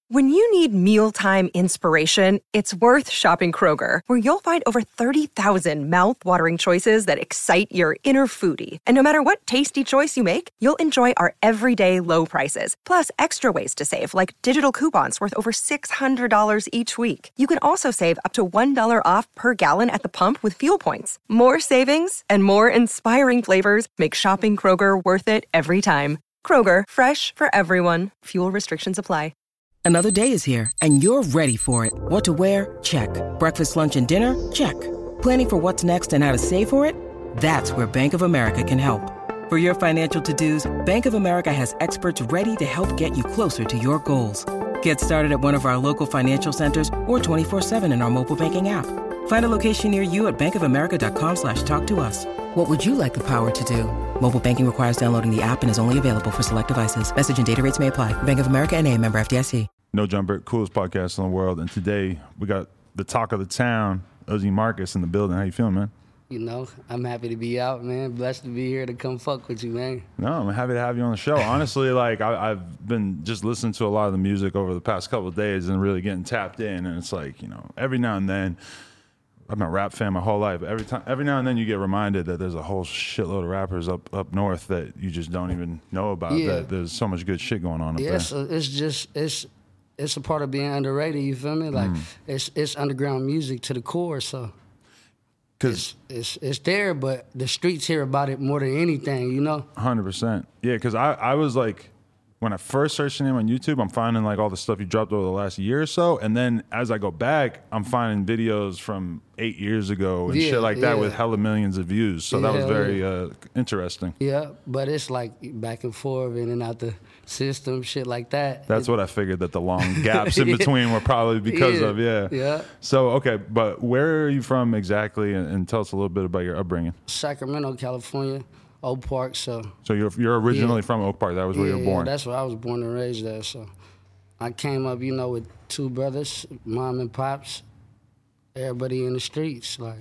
When you need mealtime inspiration, it's worth shopping Kroger, where you'll find over 30,000 mouth-watering choices that excite your inner foodie. And no matter what tasty choice you make, you'll enjoy our everyday low prices, plus extra ways to save, like digital coupons worth over $600 each week. You can also save up to $1 off per gallon at the pump with fuel points. More savings and more inspiring flavors make shopping Kroger worth it every time. Kroger, fresh for everyone. Fuel restrictions apply. Another day is here, and you're ready for it. What to wear? Check. Breakfast, lunch, and dinner? Check. Planning for what's next and how to save for it? That's where Bank of America can help. For your financial to-dos, Bank of America has experts ready to help get you closer to your goals. Get started at one of our local financial centers or 24/7 in our mobile banking app. Find a location near you at bankofamerica.com/talktous. What would you like the power to do? Mobile banking requires downloading the app and is only available for select devices. Message and data rates may apply. Bank of America N.A., member FDIC. No Jumper, coolest podcast in the world. And today we got the talk of the town, Uzi Marcus, in the building. How you feeling, man? You know, I'm happy to be out, man. Blessed to be here to come fuck with you, man. No, I'm happy to have you on the show. Honestly, like I've been just listening to a lot of the music over the past couple of days and really getting tapped in. And it's like, you know, every now and then, I've been a rap fan my whole life. Every now and then you get reminded that there's a whole shitload of rappers up north that you just don't even know about. Yeah. That there's so much good shit going on up there. Yeah, so it's a part of being underrated, you feel me? Like, it's underground music to the core, so it's there, but the streets hear about it more than anything, you know? 100%. Yeah, because I was like, when I first searched your name on YouTube, I'm finding like all the stuff you dropped over the last year or so. And then as I go back, I'm finding videos from 8 years ago and shit like that with hella millions of views. So that was very interesting. Yeah, but it's like back and forth, in and out the system, shit like that. That's what I figured, that the long gaps in between were probably because of, Yeah. So, okay, but where are you from exactly? And tell us a little bit about your upbringing. Sacramento, California. Oak Park, so you're originally from Oak Park. That was where you were born. Yeah, that's where I was born and raised at. So I came up, you know, with two brothers, mom and pops, everybody in the streets. Like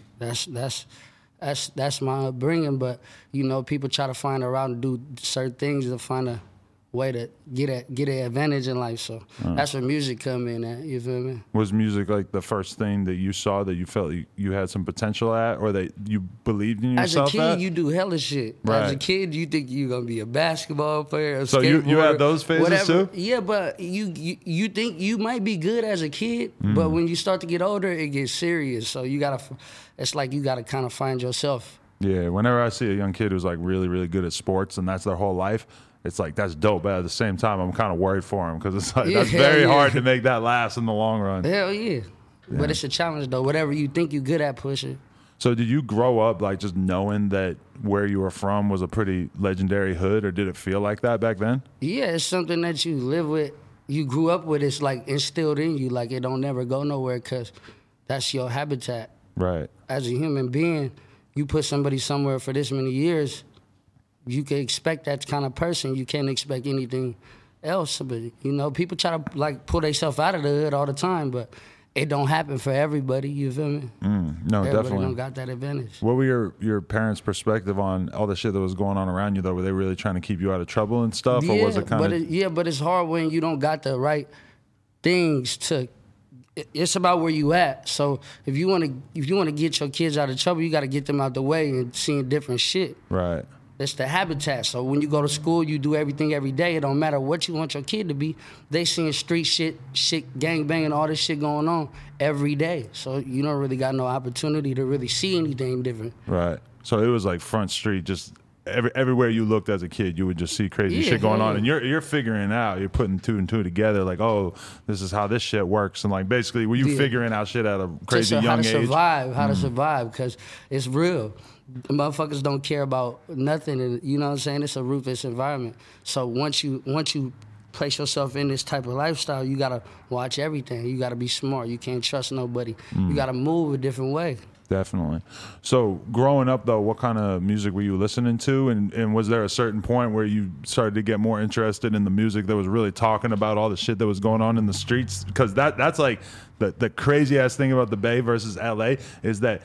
that's my upbringing. But you know, people try to find a route to do certain things to find a way to get an advantage in life. So that's where music come in at, you feel me? Was music like the first thing that you saw that you felt you had some potential at, or that you believed in yourself at? As a kid, you do hella shit. Right. As a kid, you think you're going to be a basketball player, so you had those phases whatever. too? Yeah, but you think you might be good as a kid, but when you start to get older, it gets serious. So it's like you got to kind of find yourself. Yeah, whenever I see a young kid who's like really, really good at sports and that's their whole life, it's like, that's dope. But at the same time, I'm kind of worried for him because it's like, that's very hard to make that last in the long run. Hell yeah. But it's a challenge, though. Whatever you think you're good at, push it. So did you grow up like just knowing that where you were from was a pretty legendary hood, or did it feel like that back then? Yeah, it's something that you live with. You grew up with. It's like instilled in you. Like it don't never go nowhere because that's your habitat. Right. As a human being, you put somebody somewhere for this many years, you can expect that kind of person. You can't expect anything else. But, you know, people try to, like, pull themselves out of the hood all the time, but it don't happen for everybody, you feel me? No, everybody definitely. don't got that advantage. What were your parents' perspective on all the shit that was going on around you, though? Were they really trying to keep you out of trouble and stuff, or was it kind of... but it's hard when you don't got the right things to... It's about where you at. So if you want to get your kids out of trouble, you got to get them out the way and seeing different shit. Right. It's the habitat. So when you go to school, you do everything every day. It don't matter what you want your kid to be. They seeing street shit, gang banging, all this shit going on every day. So you don't really got no opportunity to really see anything different. Right. So it was like front street, just everywhere you looked as a kid, you would just see crazy shit going on. And you're figuring out, you're putting two and two together, like, oh, this is how this shit works. And like, basically, were you figuring out shit at a crazy young age? How to survive, because it's real. Motherfuckers don't care about nothing, and you know what I'm saying? It's a ruthless environment. So once you place yourself in this type of lifestyle, you gotta watch everything. You gotta be smart. You can't trust nobody. You gotta move a different way. Definitely. So growing up, though, what kind of music were you listening to? And was there a certain point where you started to get more interested in the music that was really talking about all the shit that was going on in the streets? Because that's like the crazy-ass thing about the Bay versus L.A. is that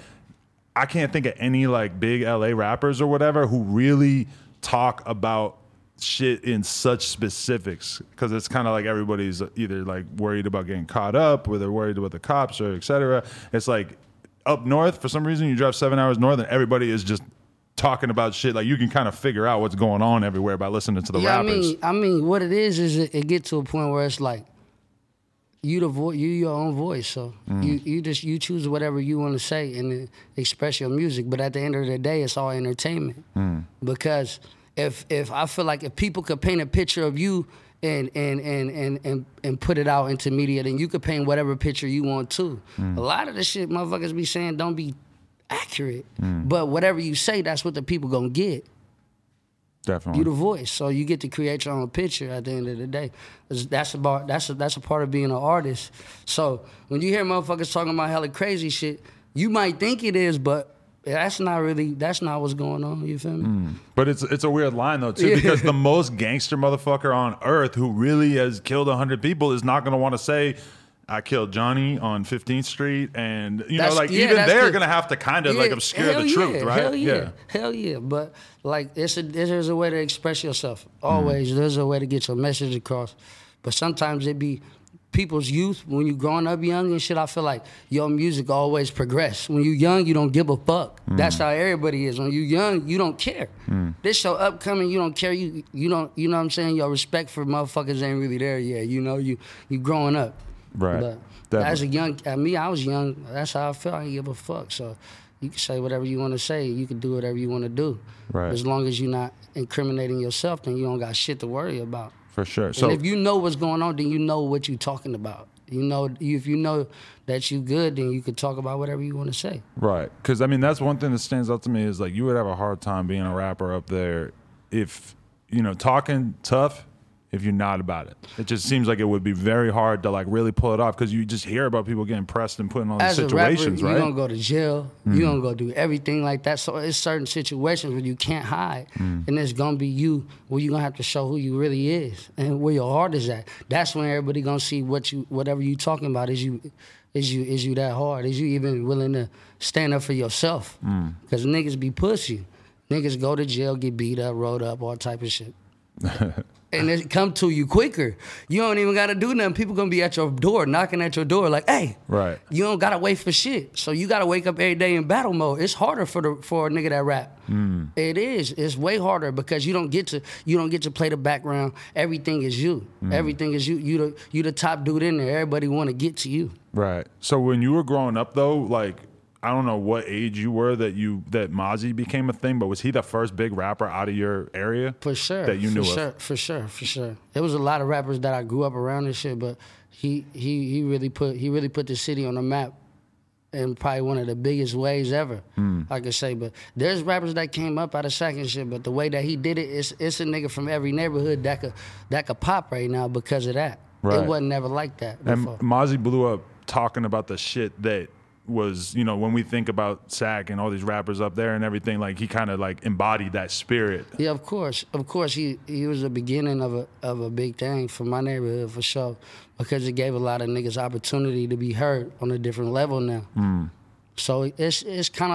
I can't think of any like big LA rappers or whatever who really talk about shit in such specifics, because it's kind of like everybody's either like worried about getting caught up, or they're worried about the cops, or etc. It's like up north, for some reason, you drive 7 hours north, and everybody is just talking about shit. Like, you can kind of figure out what's going on everywhere by listening to the rappers. I mean, what it is it get to a point where it's like you your own voice. So you choose whatever you want to say and express your music. But at the end of the day, it's all entertainment. Because if I feel like if people could paint a picture of you and put it out into media, then you could paint whatever picture you want to. A lot of the shit motherfuckers be saying don't be accurate. But whatever you say, that's what the people gonna get. Definitely. You the voice, so you get to create your own picture at the end of the day. That's a part of being an artist. So when you hear motherfuckers talking about hella crazy shit, you might think it is, but that's not what's going on. You feel me? But it's a weird line though too, because the most gangster motherfucker on earth who really has killed 100 people is not gonna want to say, I killed Johnny on 15th Street, and they're gonna have to kind of like obscure the truth, right? Hell yeah. But like there's a way to express yourself. Always there's a way to get your message across. But sometimes it be people's youth, when you growing up young and shit, I feel like your music always progress. When you young, you don't give a fuck. That's how everybody is. When you young, you don't care. This show upcoming, you don't care. You don't, you know what I'm saying? Your respect for motherfuckers ain't really there yet. You growing up. Right. But as a young, I was young. That's how I felt. I didn't give a fuck. So you can say whatever you want to say. You can do whatever you want to do. Right. As long as you're not incriminating yourself, then you don't got shit to worry about. For sure. So and if you know what's going on, then you know what you're talking about. If you know that you good, then you can talk about whatever you want to say. Right. Because, I mean, that's one thing that stands out to me is, like, you would have a hard time being a rapper up there if, talking tough, if you're not about it. It just seems like it would be very hard to like really pull it off, because you just hear about people getting pressed and put in all these situations, rapper, right? You're going to go to jail. You're going to go do everything like that. So it's certain situations where you can't hide. And it's going to be you where you're going to have to show who you really is and where your heart is at. That's when everybody going to see whatever you talking about is you that hard? Is you even willing to stand up for yourself? Because niggas be pussy. Niggas go to jail, get beat up, rolled up, all type of shit. And it come to you quicker. You don't even gotta do nothing. People gonna be at your door, knocking at your door, like, "Hey, right." You don't gotta wait for shit. So you gotta wake up every day in battle mode. It's harder for a nigga that rap. It is. It's way harder because you don't get to play the background. Everything is you. Everything is you. You the top dude in there. Everybody want to get to you. Right. So when you were growing up though, like, I don't know what age you were that Mozzie became a thing, but was he the first big rapper out of your area? For sure. That you knew of? For sure. There was a lot of rappers that I grew up around and shit, but he really put the city on the map in probably one of the biggest ways ever, I could say. But there's rappers that came up out of Sac and shit, but the way that he did it, it's a nigga from every neighborhood that could pop right now because of that. Right. It wasn't never like that before. And Mozzie blew up talking about the shit that was, when we think about Sac and all these rappers up there and everything, like he kind of like embodied that spirit. Yeah, of course he was the beginning of a big thing for my neighborhood for sure, because it gave a lot of niggas opportunity to be heard on a different level now. So it's kind of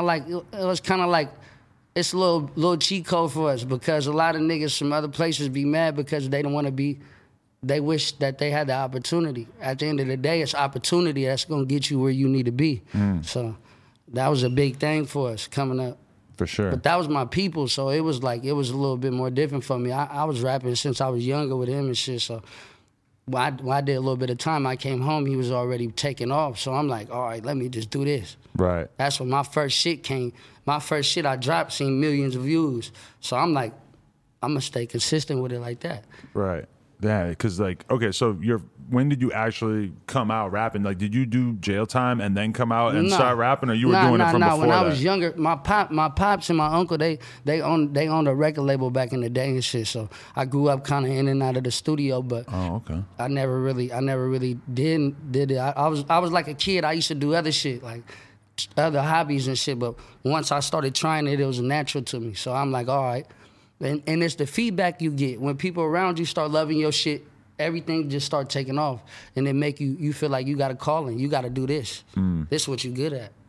like it's a little cheat code for us, because a lot of niggas from other places be mad because they don't want to be. They wish that they had the opportunity. At the end of the day, it's opportunity that's going to get you where you need to be. So that was a big thing for us coming up. For sure. But that was my people, so it was a little bit more different for me. I was rapping since I was younger with him and shit, so when I did a little bit of time, I came home, he was already taking off. So I'm like, all right, let me just do this. Right. That's when my first shit came. My first shit I dropped seen millions of views. So I'm like, I'm going to stay consistent with it like that. Right. Yeah, because like, okay, so when did you actually come out rapping? Like, did you do jail time and then come out and start rapping, or you were doing it from before When that? I was younger, my pops and my uncle, they owned a record label back in the day and shit. So I grew up kind of in and out of the studio, but okay. I never really did it. I was like a kid. I used to do other shit, like other hobbies and shit. But once I started trying it, it was natural to me. So I'm like, all right. And it's the feedback you get. When people around you start loving your shit, everything just start taking off. And it make you feel like you got a calling. You got to do this. This is what you good at.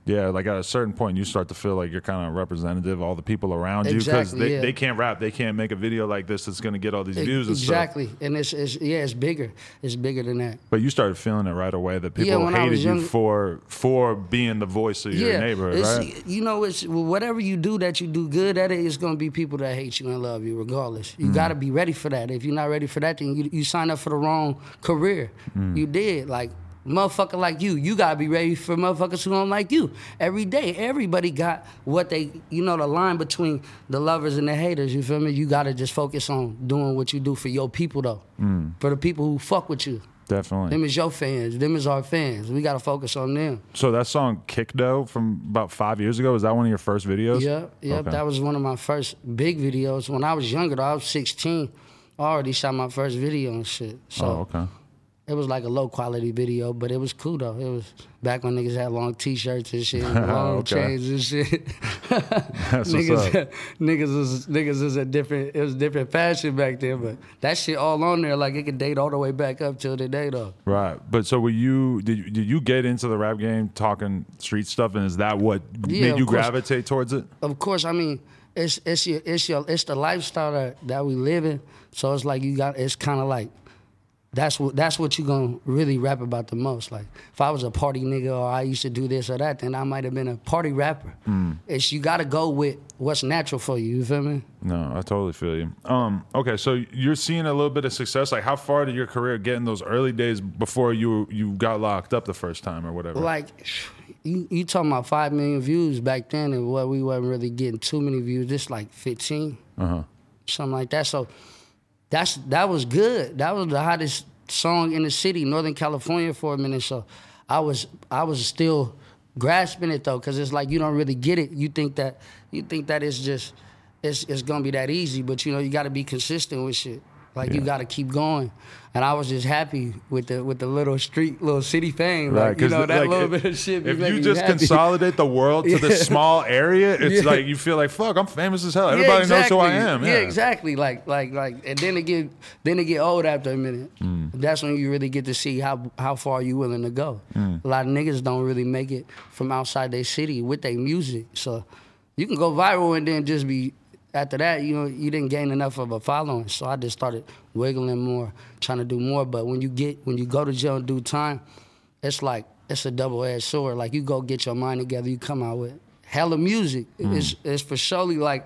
Yeah, like at a certain point, you start to feel like you're kind of representative of all the people around you because they can't rap, they can't make a video like this that's going to get all these views and stuff. Exactly, and it's bigger. It's bigger than that. But you started feeling it right away that people hated you for being the voice of your neighborhood, right? You know, it's whatever you do that you do good at it's going to be people that hate you and love you regardless. You got to be ready for that. If you're not ready for that, then you sign up for the wrong career. You did, like. Motherfucker like you gotta be ready for motherfuckers who don't like you. Every day, everybody got what they, the line between the lovers and the haters, you feel me? You gotta just focus on doing what you do for your people though. For the people who fuck with you. Definitely. Them is your fans, them is our fans. We gotta focus on them. So that song Kick Dough from about 5 years ago, was that one of your first videos? Yeah, okay. That was one of my first big videos. When I was younger though, I was 16, I already shot my first video and shit. So okay. It was like a low quality video, but it was cool though. It was back when niggas had long t-shirts and shit, and long chains and shit. That's niggas was a different fashion back then, but that shit all on there, like it could date all the way back up till today though. Right, but so did you get into the rap game talking street stuff, and is that what made you gravitate towards it? Of course, I mean it's the lifestyle that we live in, so it's like it's kind of like. That's what you gonna really rap about the most. Like if I was a party nigga or I used to do this or that, then I might have been a party rapper. You gotta go with what's natural for you. You feel me? No, I totally feel you. Okay, so you're seeing a little bit of success. Like how far did your career get in those early days before you got locked up the first time or whatever? Like you talking about 5 million views back then, and what we wasn't really getting too many views. Just like 15, something like that. So. That was good. That was the hottest song in the city, Northern California, for a minute. So I was still grasping it though, because it's like you don't really get it. You think that it's just it's gonna be that easy, but you got to be consistent with shit. Like you got to keep going. And I was just happy with the little city fame. Right, like, that like little bit of shit. If you just consolidate the world to the small area, it's like you feel like, fuck, I'm famous as hell. Everybody knows who I am. Yeah, exactly. Like, and then it get old after a minute. That's when you really get to see how far you willing to go. A lot of niggas don't really make it from outside their city with their music. So you can go viral and then just be. After that, you didn't gain enough of a following, so I just started wiggling more, trying to do more. But when you go to jail in due time, it's like it's a double-edged sword. Like you go get your mind together, you come out with hella music. It's for surely like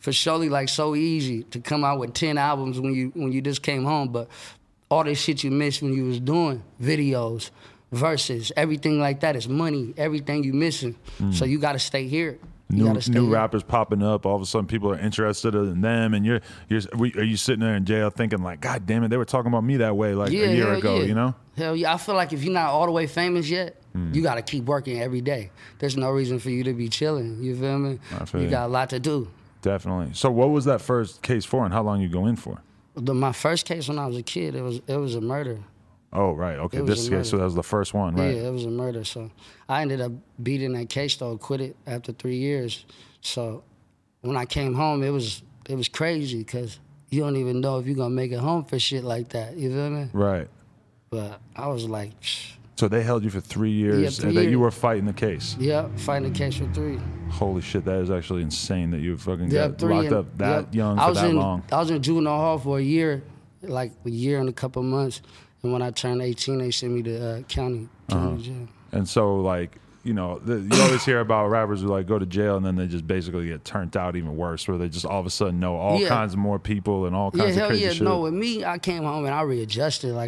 so easy to come out with 10 albums when you just came home, but all this shit you missed when you was doing videos, verses, everything like that is money. Everything you missing, so you got to stay here. New rappers popping up. All of a sudden, people are interested in them, and are you sitting there in jail thinking like, God damn it, they were talking about me that way like a year ago, you know? Hell yeah! I feel like if you're not all the way famous yet, you got to keep working every day. There's no reason for you to be chilling. You feel me? You got a lot to do. Definitely. So, what was that first case for, and how long you go in for? My first case when I was a kid, it was a murder. Oh, right. Okay. This case, so that was the first one, right? Yeah, it was a murder. So I ended up beating that case, though, quit it after 3 years. So when I came home, it was crazy because you don't even know if you're going to make it home for shit like that. You feel me? Right. But I was like... So they held you for 3 years and that you were fighting the case? Yeah, fighting the case for 3. Holy shit, that is actually insane that you fucking got locked up that young for that long. I was in juvenile hall for a year, like a year and a couple months. And when I turned 18, they sent me to county jail. And so, like, you always hear about rappers who, like, go to jail and then they just basically get turned out even worse, where they just all of a sudden know all kinds of more people and all kinds of crazy shit. No, with me, I came home and I readjusted. Like,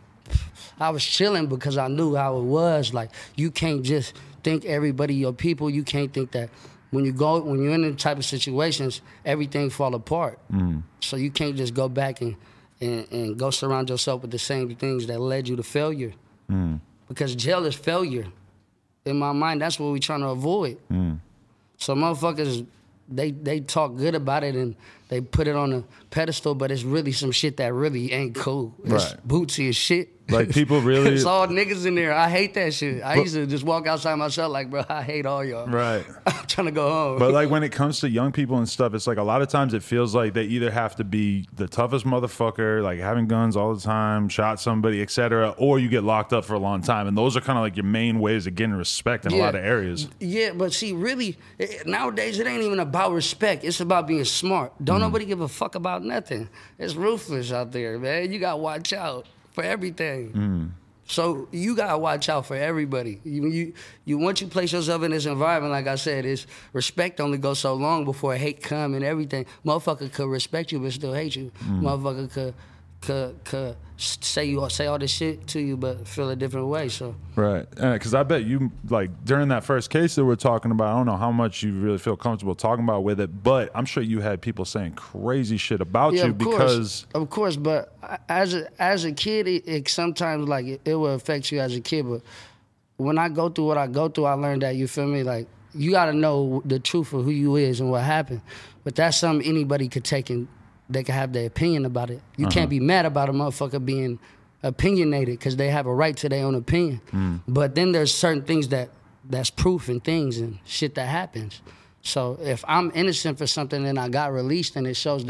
I was chilling because I knew how it was. Like, you can't just think everybody your people. You can't think that when you're in the type of situations, everything fall apart. So you can't just go back and go surround yourself with the same things that led you to failure. Because jail is failure. In my mind, that's what we're trying to avoid. So motherfuckers, they talk good about it and they put it on a pedestal, but it's really some shit that really ain't cool. It's bootsy as shit. Like people really. It's all niggas in there. I hate that shit. I used to just walk outside myself like, bro, I hate all y'all. Right. I'm trying to go home. But like when it comes to young people and stuff, it's like a lot of times it feels like they either have to be the toughest motherfucker, like having guns all the time, shot somebody, etc., or you get locked up for a long time. And those are kind of like your main ways of getting respect in a lot of areas. Yeah, but see, really, nowadays it ain't even about respect. It's about being smart. Don't nobody give a fuck about nothing. It's ruthless out there, man. You got to watch out for everything. So you gotta watch out for everybody. You once you place yourself in this environment, like I said, is respect only goes so long before hate come and everything. Motherfucker could respect you but still hate you. Motherfucker could say all this shit to you but feel a different way. So right, because I bet you like during that first case that we're talking about, I don't know how much you really feel comfortable talking about with it, but I'm sure you had people saying crazy shit about you because of course. But as a kid, it sometimes like it will affect you as a kid. But when I go through what I go through, I learned that, you feel me, like you got to know the truth of who you is and what happened. But that's something anybody could take and they can have their opinion about it. You can't be mad about a motherfucker being opinionated because they have a right to their own opinion. But then there's certain things that's proof and things and shit that happens. So if I'm innocent for something and I got released and it shows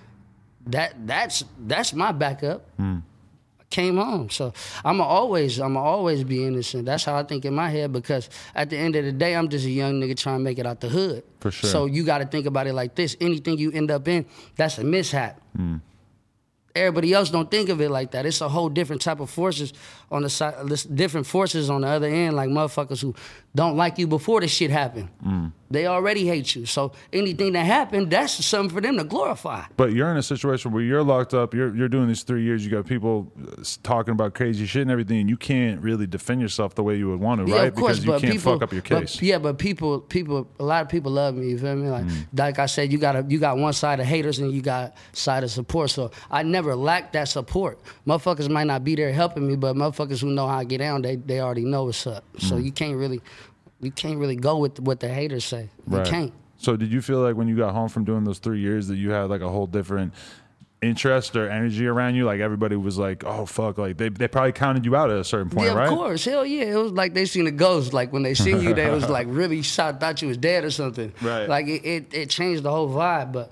that's my backup. I came home. So I'ma always be innocent. That's how I think in my head, because at the end of the day, I'm just a young nigga trying to make it out the hood. For sure. So you got to think about it like this. Anything you end up in, that's a mishap. Everybody else don't think of it like that. It's a whole different type of forces on the side, different forces on the other end, like motherfuckers who don't like you before this shit happened. They already hate you. So anything that happened, that's something for them to glorify. But you're in a situation where you're locked up, you're doing these 3 years, you got people talking about crazy shit and everything, and you can't really defend yourself the way you would want to, right? Of course, because you can't fuck up your case. But people, a lot of people love me, you feel me? Like I said, you got one side of haters and you got side of support. So I never lacked that support. Motherfuckers might not be there helping me, but motherfuckers who know how I get down, they already know what's up. So you can't really go with what the haters say. You can't. So did you feel like when you got home from doing those 3 years that you had like a whole different interest or energy around you? Like everybody was like, oh fuck, like they probably counted you out at a certain point, right? Yeah, of course. Hell yeah. It was like they seen a ghost. Like when they seen you, they was like really shocked, thought you was dead or something. Right. Like it changed the whole vibe. But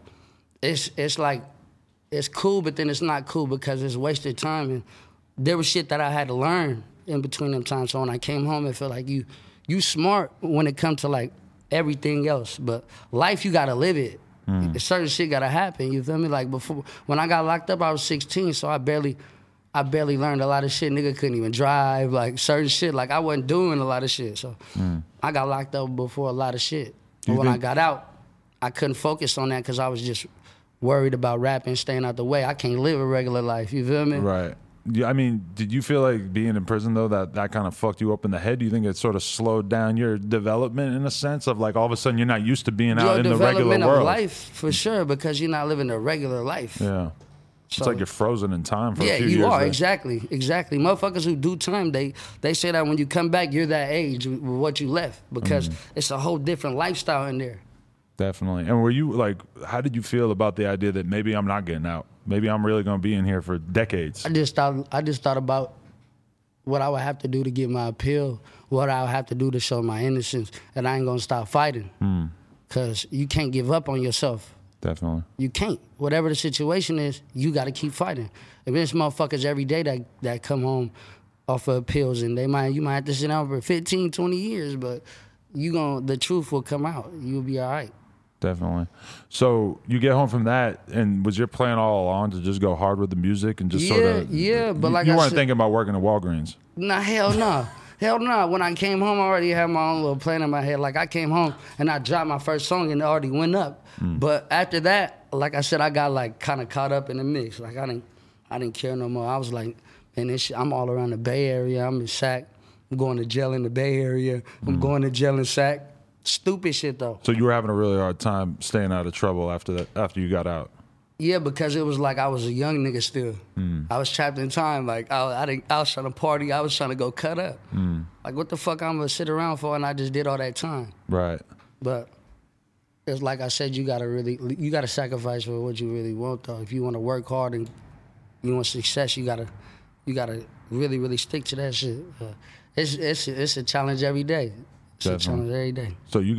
it's like it's cool, but then it's not cool because it's wasted time. And there was shit that I had to learn in between them times. So when I came home, it felt like you smart when it comes to like everything else, but life you gotta live it. Certain shit gotta happen. You feel me? Like before, when I got locked up, I was 16, so I barely learned a lot of shit. Nigga couldn't even drive. Like certain shit, like I wasn't doing a lot of shit. So I got locked up before a lot of shit. But when I got out, I couldn't focus on that because I was just worried about rapping, staying out the way. I can't live a regular life. You feel me? Right. Yeah, I mean, did you feel like being in prison, though, that kind of fucked you up in the head? Do you think it sort of slowed down your development in a sense of like all of a sudden you're not used to being out in the regular world? Development of life, for sure, because you're not living a regular life. Yeah. It's like you're frozen in time for a few years. Yeah, you are, there. exactly. Motherfuckers who do time, they say that when you come back, you're that age with what you left because it's a whole different lifestyle in there. Definitely. And were you like, how did you feel about the idea that maybe I'm not getting out? Maybe I'm really going to be in here for decades. I just thought about what I would have to do to get my appeal, what I would have to do to show my innocence, and I ain't going to stop fighting. Because you can't give up on yourself. Definitely. You can't. Whatever the situation is, you got to keep fighting. And there's motherfuckers every day that come home off of appeals, and you might have to sit down for 15, 20 years, but the truth will come out. You'll be all right. Definitely. So you get home from that, and was your plan all along to just go hard with the music and just sort of... Yeah, but like you I weren't said, thinking about working at Walgreens? Nah, hell no. Hell no. When I came home, I already had my own little plan in my head. Like I came home and I dropped my first song and it already went up. But after that, like I said, I got like kind of caught up in the mix. Like I didn't care no more. I was like, man, this shit, I'm all around the Bay Area. I'm in Sac. I'm going to jail in the Bay Area. I'm going to jail in Sac. Stupid shit though. So you were having a really hard time staying out of trouble after you got out? Yeah, because it was like I was a young nigga still. I was trapped in time. Like I was trying to party. I was trying to go cut up. Like what the fuck I'm gonna sit around for? And I just did all that time. Right. But it's like I said, you gotta sacrifice for what you really want though. If you want to work hard and you want success, you gotta really, really stick to that shit. It's a challenge every day. It's a challenge every day. So you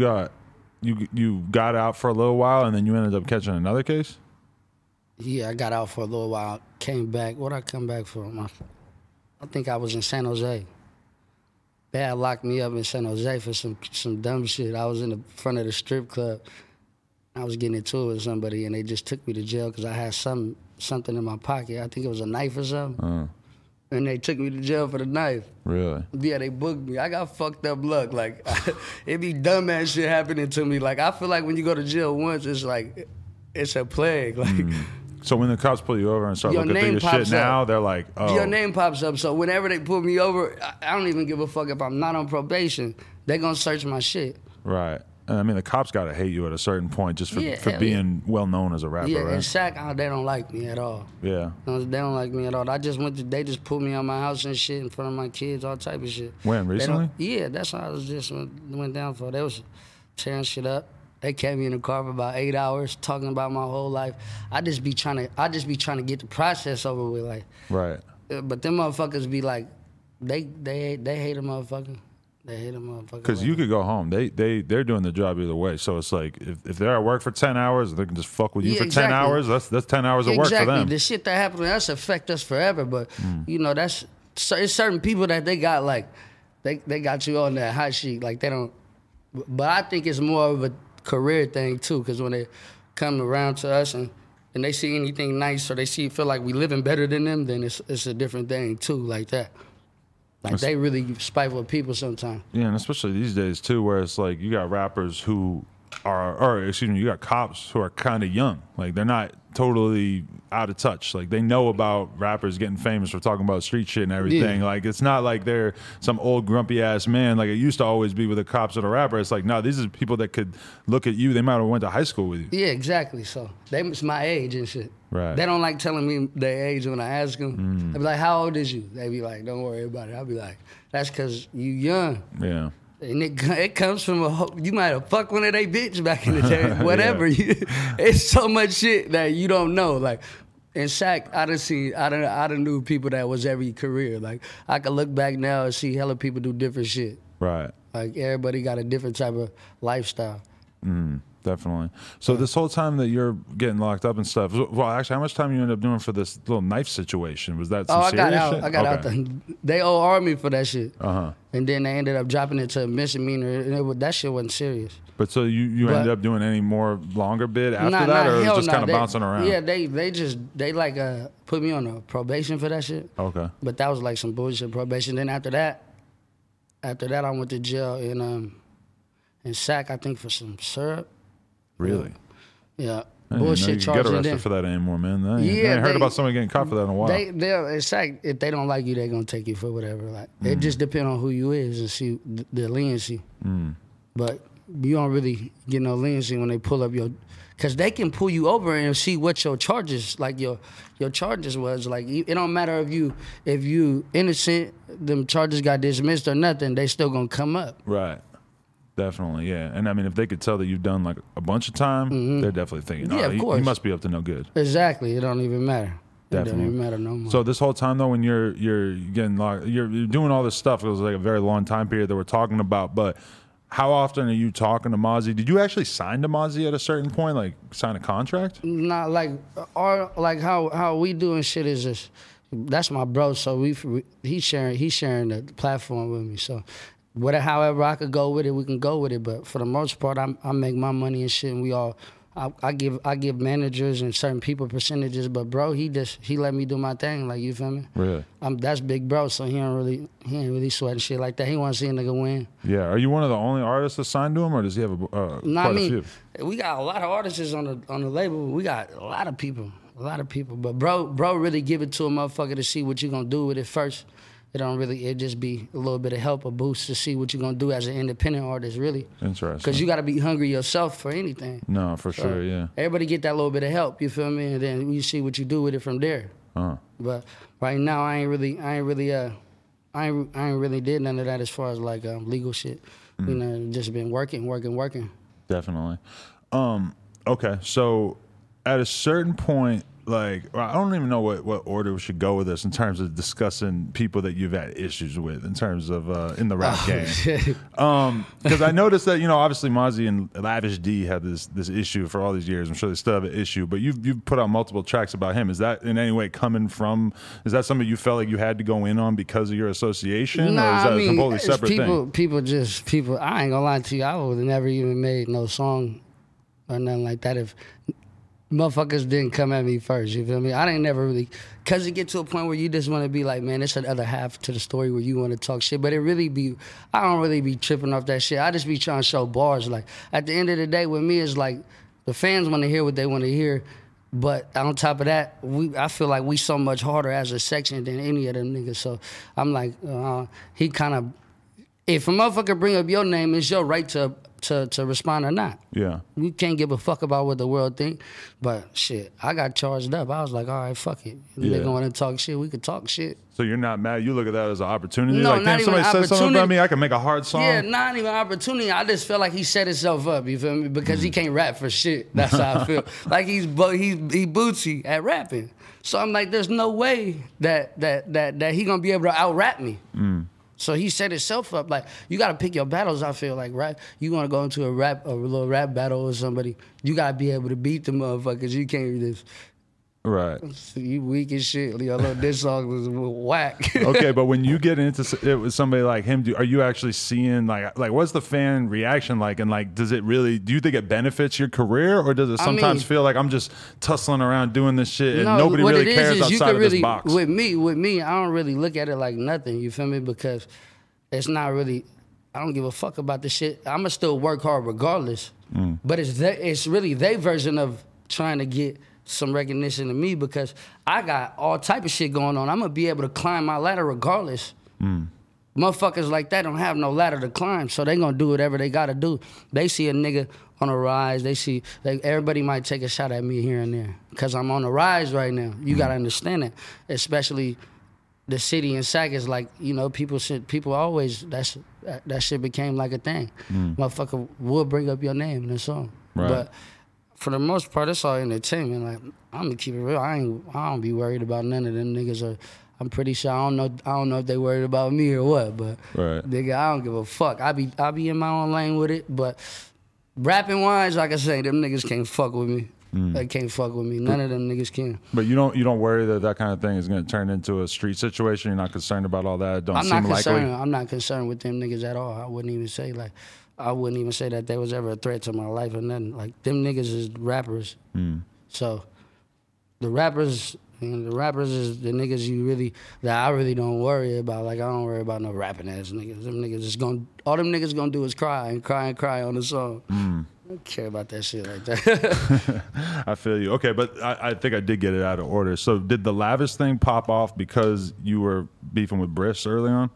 got out for a little while, and then you ended up catching another case? Yeah, I got out for a little while, came back. What I come back for? I think I was in San Jose. They had locked me up in San Jose for some dumb shit. I was in the front of the strip club. I was getting into it with somebody, and they just took me to jail because I had something in my pocket. I think it was a knife or something. And they took me to jail for the knife. Really? Yeah, they booked me. I got fucked up luck. Like, it be dumbass shit happening to me. Like, I feel like when you go to jail once, it's like, it's a plague. Like, So when the cops pull you over and start looking through your shit now, they're like, oh. Your name pops up. So whenever they pull me over, I don't even give a fuck if I'm not on probation. They're going to search my shit. Right. And I mean, the cops got to hate you at a certain point just for being well known as a rapper, right? Yeah, in Sac, they don't like me at all. Yeah. No, they don't like me at all. They just pulled me out my house and shit in front of my kids, all type of shit. When, recently? Yeah, that's how I was just went down for. They was tearing shit up. They kept me in the car for about 8 hours talking about my whole life. I just be trying to get the process over with, like. Right. But them motherfuckers be like, they hate a motherfucker. They hate a motherfucker. Because you could go home. They're doing the job either way. So it's like if they're at work for 10 hours, they can just fuck with you for 10 hours. That's 10 hours of work for them. The shit that happened to us affect us forever. But you know, it's certain people that they got like they got you on that hot sheet. Like they don't. But I think it's more of a career thing too. Because when they come around to us and they see anything nice or they feel like we living better than them, then it's a different thing too, like that. Like, they really spiteful people sometimes. Yeah, and especially these days, too, where it's like you got rappers who you got cops who are kind of young. Like, they're not totally out of touch. Like, they know about rappers getting famous for talking about street shit and everything. Yeah. Like, it's not like they're some old grumpy-ass man like it used to always be with the cops and a rapper. It's like, no, these are people that could look at you. They might have went to high school with you. Yeah, exactly. So, it's my age and shit. Right. They don't like telling me their age when I ask them. I be like, how old is you? They be like, don't worry about it. I'll be like, that's because you young. Yeah. And it comes from you might have fucked one of they bitch back in the day. Whatever. It's so much shit that you don't know. Like, in Sac, I done knew people that was every career. Like, I can look back now and see hella people do different shit. Right. Like, everybody got a different type of lifestyle. Definitely. So this whole time that you're getting locked up and stuff, well, actually, how much time you end up doing for this little knife situation? Was that some serious shit? I got out. They OR'd me for that shit. And then they ended up dropping it to a misdemeanor. And that shit wasn't serious. But so you ended up doing any more longer bid after that, or it was just kind of bouncing around? Yeah, they put me on a probation for that shit. Okay. But that was like some bullshit probation. Then after that, I went to jail in Sac, I think, for some syrup. Really? Yeah. Bullshit charges. You get arrested for that anymore, man. I ain't heard about somebody getting caught for that in a while. It's like, if they don't like you, they're going to take you for whatever. Like, it just depends on who you is and see the leniency. But you don't really get no leniency when they pull up your... Because they can pull you over and see what your charges, like your charges was. Like, it don't matter if you innocent, them charges got dismissed or nothing, they still going to come up. Right. Definitely, yeah. And I mean, if they could tell that you've done like a bunch of time, they're definitely thinking, of course. He must be up to no good. Exactly. It don't even matter. Definitely. It don't even matter no more. So this whole time though, when you're getting locked, you're doing all this stuff, it was like a very long time period that we're talking about, but how often are you talking to Mozzie? Did you actually sign to Mozzie at a certain point, like sign a contract? Not like how we doing shit is just, that's my bro, so he's sharing the platform with me, so however I could go with it, we can go with it. But for the most part, I make my money and shit, and I give managers and certain people percentages. But bro, he let me do my thing. Like, you feel me? Really? That's big bro, so he ain't really sweating shit like that. He want to see a nigga win. Yeah. Are you one of the only artists that signed to him, or does he have quite a few? We got a lot of artists on the label. We got a lot of people. But bro really give it to a motherfucker to see what you gonna do with it first. It just be a little bit of help, a boost to see what you're going to do as an independent artist, really. Interesting. Because you got to be hungry yourself for anything. No, for sure, yeah. Everybody get that little bit of help, you feel me? And then you see what you do with it from there. But right now, I ain't really did none of that as far as like legal shit. You know, just been working. Definitely. Okay, so at a certain point, like, I don't even know what order we should go with this in terms of discussing people that you've had issues with in terms of in the rap game. Because I noticed that, obviously Mozzie and Lavish D had this issue for all these years. I'm sure they still have an issue, but you've put out multiple tracks about him. Is that in any way coming from, is that something you felt like you had to go in on because of your association? Nah, or is that I mean, a completely separate thing? People, I ain't gonna lie to you, I would have never even made no song or nothing like that if motherfuckers didn't come at me first, you feel me? I didn't never really, because it get to a point where you just want to be like, man, it's another half to the story where you want to talk shit, but I don't really be tripping off that shit. I just be trying to show bars. Like, at the end of the day, with me, it's like, the fans want to hear what they want to hear, but on top of that, I feel like we so much harder as a section than any of them niggas, so I'm like, he kind of, if a motherfucker bring up your name, it's your right to respond or not. Yeah. We can't give a fuck about what the world think. But shit, I got charged up. I was like, all right, fuck it. If they want to talk shit, we could talk shit. So you're not mad? You look at that as an opportunity? No, like, not damn, even somebody said something about me, I can make a hard song? Yeah, not even opportunity. I just feel like he set himself up, you feel me? Because he can't rap for shit. That's how I feel. Like he bootsy at rapping. So I'm like, there's no way that he gonna be able to out-rap me. So he set himself up. Like, you gotta pick your battles, I feel like, right? You wanna go into a little rap battle with somebody, you gotta be able to beat the motherfuckers. You can't just, right. You weak as shit. Your little diss song was whack. Okay, but when you get into it with somebody like him, are you actually seeing, like what's the fan reaction like? And like, do you think it benefits your career, or does it sometimes feel like I'm just tussling around doing this shit and nobody really cares outside of this box? With me, I don't really look at it like nothing, you feel me? Because it's not really, I don't give a fuck about the shit. I'ma still work hard regardless. But it's really their version of trying to get some recognition to me, because I got all type of shit going on. I'm gonna be able to climb my ladder regardless. Motherfuckers like that don't have no ladder to climb, so they gonna do whatever they gotta do. They see a nigga on a rise, everybody might take a shot at me here and there, because I'm on the rise right now. You gotta understand that, especially the city in Sac is like, people always, that shit became like a thing. Motherfucker will bring up your name in a song. Right. But for the most part, it's all entertainment. Like, I'm gonna keep it real. I don't be worried about none of them niggas. I'm pretty sure I don't know if they worried about me or what. But nigga, I don't give a fuck. I be in my own lane with it. But rapping wise, like I say, them niggas can't fuck with me. They can't fuck with me. None of them niggas can. But you don't worry that kind of thing is gonna turn into a street situation. You're not concerned about all that. I'm not concerned with them niggas at all. I wouldn't even say that they was ever a threat to my life or nothing. Like, them niggas is rappers. So the rappers is the niggas that I really don't worry about. Like, I don't worry about no rapping ass niggas. Them niggas all them niggas gonna do is cry and cry and cry on the song. I don't care about that shit like that. I feel you. Okay, but I think I did get it out of order. So did the Lavish thing pop off because you were beefing with Briss early on?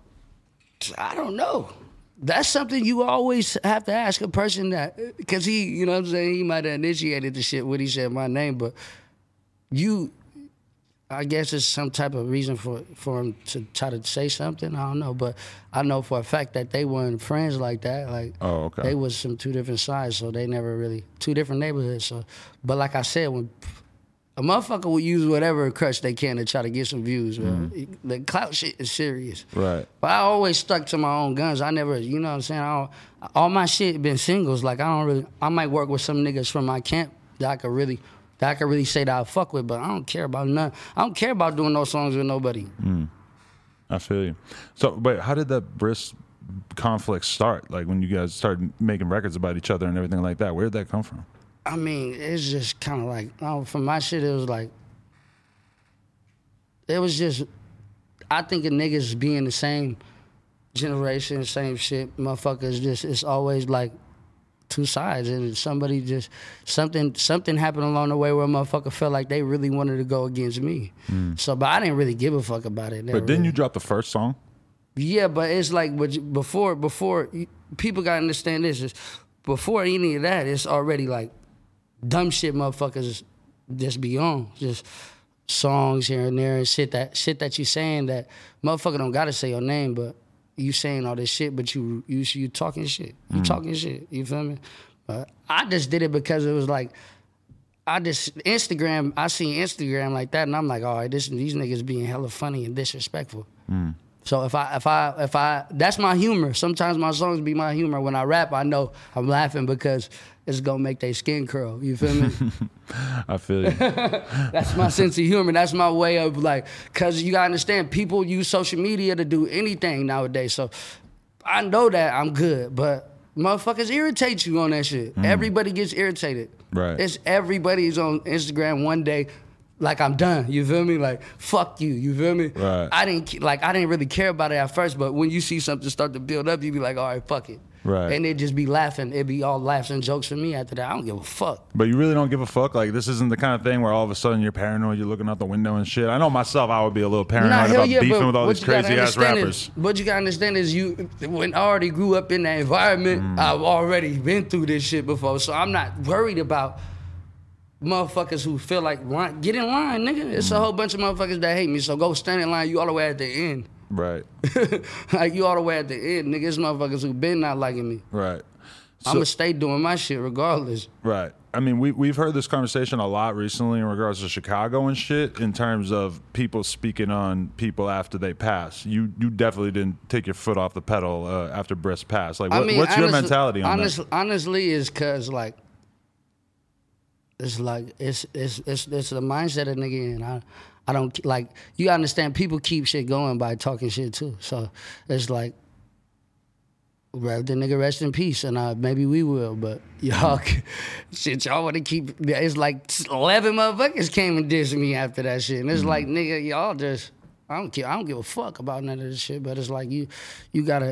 I don't know. That's something you always have to ask a person that, because he, you know what I'm saying, he might have initiated the shit when he said my name, but I guess it's some type of reason for him to try to say something. I don't know, but I know for a fact that they weren't friends like that. Like, they was some two different sides, so they never really, two different neighborhoods. So, but like I said, when a motherfucker will use whatever crutch they can to try to get some views, bro. The clout shit is serious. Right. But I always stuck to my own guns. I never, you know what I'm saying? All my shit been singles. Like, I might work with some niggas from my camp that I could really say that I fuck with, but I don't care about none. I don't care about doing no songs with nobody. I feel you. So, but how did that Briss conflict start? Like, when you guys started making records about each other and everything like that, where did that come from? I mean, it's just kind of like, for my shit, it was just, I think of niggas being the same generation, same shit, motherfuckers just, it's always like two sides, and somebody just, something happened along the way where a motherfucker felt like they really wanted to go against me. So, but I didn't really give a fuck about it. But didn't you drop the first song? Yeah, but it's like, before, people gotta understand this, is before any of that, it's already like, dumb shit motherfuckers just be on. Just songs here and there and shit that you saying that motherfucker don't gotta say your name, but you saying all this shit, but you talking shit. You talking shit. You feel me? But I just did it because it was like, Instagram, I see Instagram like that, and I'm like, all right, these niggas being hella funny and disrespectful. So if I, that's my humor. Sometimes my songs be my humor. When I rap, I know I'm laughing because it's gonna make their skin curl. You feel me? I feel you. That's my sense of humor. That's my way of like, cause you gotta understand, people use social media to do anything nowadays. So I know that I'm good, but motherfuckers irritate you on that shit. Everybody gets irritated. Right. Everybody's on Instagram one day, like I'm done. You feel me? Like fuck you. You feel me? Right. I didn't really care about it at first, but when you see something start to build up, you be like, all right, fuck it. Right. And it just be laughing. It be all laughs and jokes for me after that. I don't give a fuck. But you really don't give a fuck? Like, this isn't the kind of thing where all of a sudden you're paranoid, you're looking out the window and shit. I know myself, I would be a little paranoid about beefing with all these crazy-ass rappers. What you gotta understand is when I already grew up in that environment, I've already been through this shit before. So I'm not worried about motherfuckers who feel like, get in line, nigga. It's a whole bunch of motherfuckers that hate me, so go stand in line. You all the way at the end. Right. Like, you all the way at the end, nigga. It's motherfuckers who been not liking me. Right. So, I'm going to stay doing my shit regardless. Right. I mean, we've heard this conversation a lot recently in regards to Chicago and shit, in terms of people speaking on people after they pass. You definitely didn't take your foot off the pedal after Briss passed. Like, what's your mentality on that? Honestly, is because, like, it's the mindset of nigga in. I don't, like, you understand, people keep shit going by talking shit too. So it's like, rather the nigga rest in peace, and maybe we will, but y'all want to keep, it's like 11 motherfuckers came and dissed me after that shit. And it's like, nigga, y'all just, I don't care, I don't give a fuck about none of this shit, but it's like, you gotta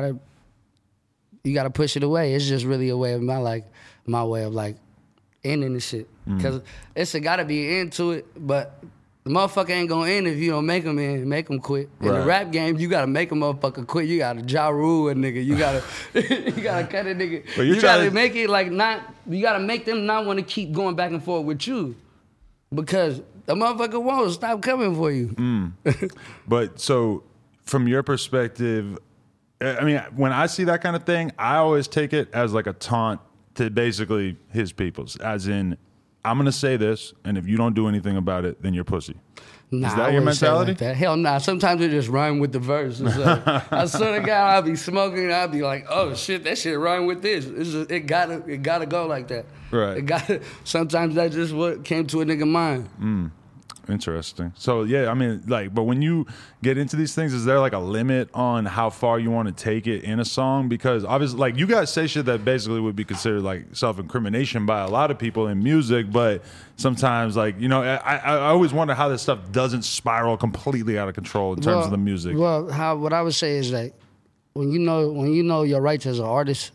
push it away. It's just really a way of my way of like ending the shit. Cause it's gotta be an end to it, but the motherfucker ain't gonna end if you don't make him quit. In the rap game, you gotta make a motherfucker quit. You gotta Ja Rule a nigga. You gotta cut a nigga. But you gotta make it like you gotta make them not want to keep going back and forth with you. Because the motherfucker won't stop coming for you. But so, from your perspective, I mean, when I see that kind of thing, I always take it as like a taunt to basically his peoples. As in, I'm going to say this, and if you don't do anything about it, then you're pussy. Nah, is that your mentality? Like that. Hell nah. Sometimes it just rhyme with the verse. I swear to God, I'll be smoking and I'll be like, oh shit, that shit rhyme with this. It gotta go like that. Right. Sometimes that's just what came to a nigga mind. Interesting. So yeah, I mean, like, but when you get into these things, is there like a limit on how far you want to take it in a song? Because obviously, like, you guys say shit that basically would be considered like self-incrimination by a lot of people in music, but sometimes, like, you know, I always wonder how this stuff doesn't spiral completely out of control in terms of the music. Well, what I would say is that when you know your rights as an artist,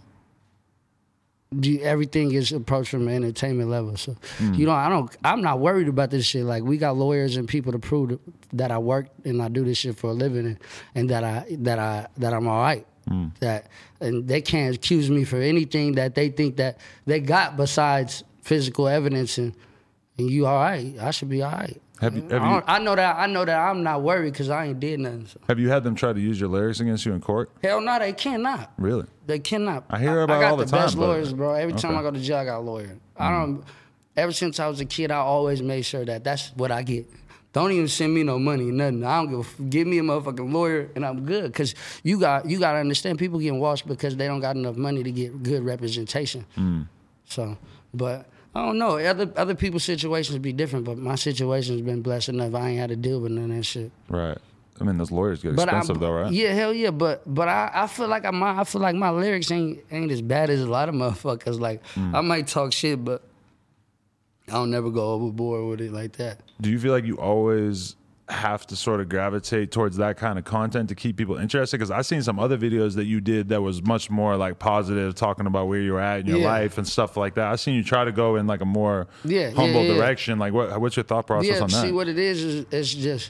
everything is approached from an entertainment level. So I'm not worried about this shit. Like, we got lawyers and people to prove that I work and I do this shit for a living, and that I'm all right. And they can't accuse me for anything that they think that they got besides physical evidence, and you all right. I should be all right. I know that I'm not worried because I ain't did nothing. So. Have you had them try to use your lyrics against you in court? Hell no, they cannot. Really? They cannot. I hear about it all the time. I got the best lawyers, bro. Every time I go to jail, I got a lawyer. Ever since I was a kid, I always made sure that that's what I get. Don't even send me no money, nothing. I don't give me a motherfucking lawyer and I'm good. Cause you got to understand, people getting washed because they don't got enough money to get good representation. So, but I don't know. Other people's situations be different, but my situation's been blessed enough. I ain't had to deal with none of that shit. Right. I mean, those lawyers get expensive though, right? Yeah, hell yeah. But I feel like my lyrics ain't as bad as a lot of motherfuckers. Like, I might talk shit, but I'll never go overboard with it like that. Do you feel like you always have to sort of gravitate towards that kind of content to keep people interested? Because I've seen some other videos that you did that was much more like positive, talking about where you're at in your life and stuff like that. I've seen you try to go in like a more humble direction. Like, what's your thought process on that? See, what it is it's just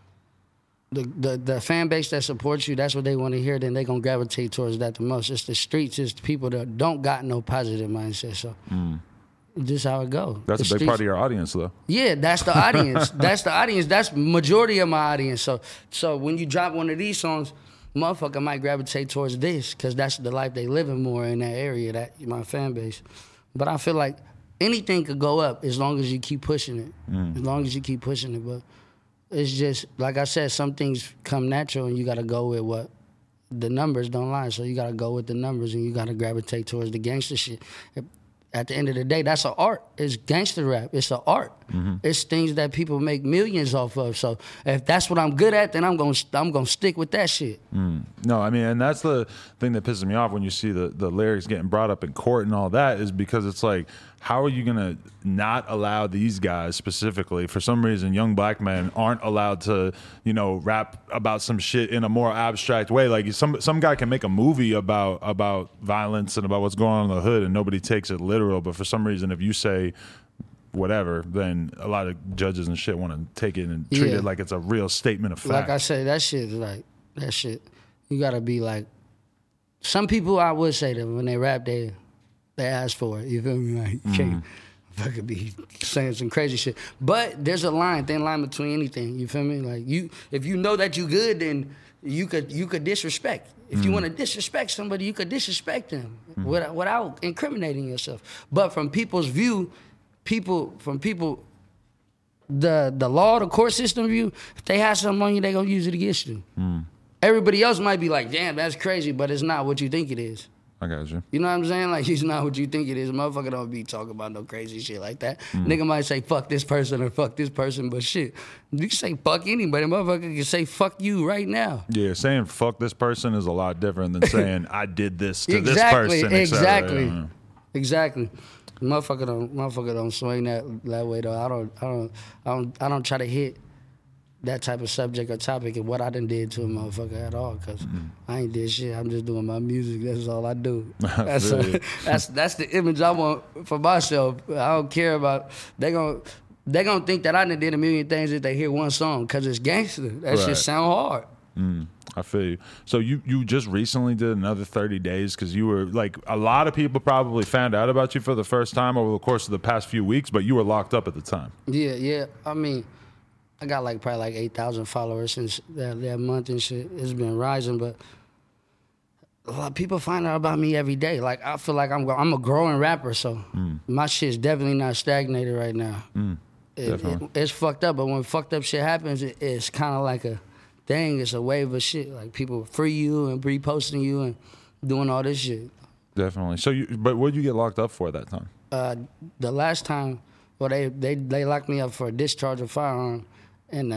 the fan base that supports you. That's what they want to hear. Then they gonna gravitate towards that the most. It's the streets. It's the people that don't got no positive mindset. So. Just how it goes. That's a big part of your audience, though. Yeah, that's the audience. That's majority of my audience. So when you drop one of these songs, motherfucker might gravitate towards this because that's the life they living more in that area, that my fan base. But I feel like anything could go up as long as you keep pushing it. As long as you keep pushing it. But it's just, like I said, some things come natural and you got to go with what the numbers don't lie. So you got to go with the numbers and you got to gravitate towards the gangster shit. At the end of the day, that's an art. It's gangster rap. It's an art. It's things that people make millions off of. So if that's what I'm good at, then I'm gonna stick with that shit. No, I mean, and that's the thing that pisses me off when you see the lyrics getting brought up in court and all that, is because it's like, how are you gonna not allow these guys specifically, for some reason, young black men aren't allowed to, you know, rap about some shit in a more abstract way? Like some guy can make a movie about violence and about what's going on in the hood, and nobody takes it literal. But for some reason, if you say whatever, then a lot of judges and shit want to take it and treat it like it's a real statement of fact. Like I say, that shit, you gotta be like, some people, I would say that when they rap, they ask for it. You feel me? Like, you can't fucking be saying some crazy shit. But there's a thin line between anything. You feel me? Like, if you know that you good, then you could disrespect. If you want to disrespect somebody, you could disrespect them without incriminating yourself. But from people's view, the law, the court system view, if they have something on you, they gonna use it against you. Everybody else might be like, damn, that's crazy, but it's not what you think it is. I got you. You know what I'm saying? Like, it's not what you think it is. Motherfucker don't be talking about no crazy shit like that. Nigga might say fuck this person or fuck this person, but shit, you can say fuck anybody. Motherfucker can say fuck you right now. Yeah, saying fuck this person is a lot different than saying I did this to this person. Exactly. Motherfucker don't swing that way though. I don't try to hit that type of subject or topic and what I done did to a motherfucker at all, because I ain't did shit. I'm just doing my music. That's all I do. That's the image I want for myself. I don't care about, they gonna think that I done did a million things if they hear one song, because it's gangster. That shit sound hard. I feel you. So you just recently did another 30 days, because you were, like, a lot of people probably found out about you for the first time over the course of the past few weeks, but you were locked up at the time. Yeah. I mean, I got probably 8,000 followers since that month and shit. It's been rising, but a lot of people find out about me every day. Like, I feel like I'm a growing rapper, so my shit's definitely not stagnated right now. It's fucked up, but when fucked up shit happens, it's kind of like a thing. It's a wave of shit. Like, people free you and reposting you and doing all this shit. Definitely. So, but what did you get locked up for that time? The last time, well, they locked me up for a discharge of firearm and